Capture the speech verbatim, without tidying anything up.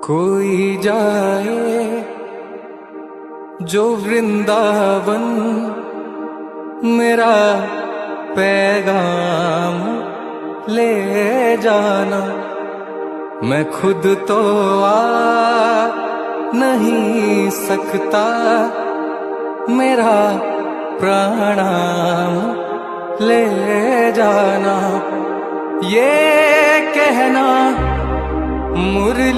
कोई जाए जो वृंदावन, मेरा पैगाम ले जाना। मैं खुद तो आ नहीं सकता, मेरा प्रणाम ले जाना। ये कहना मुरली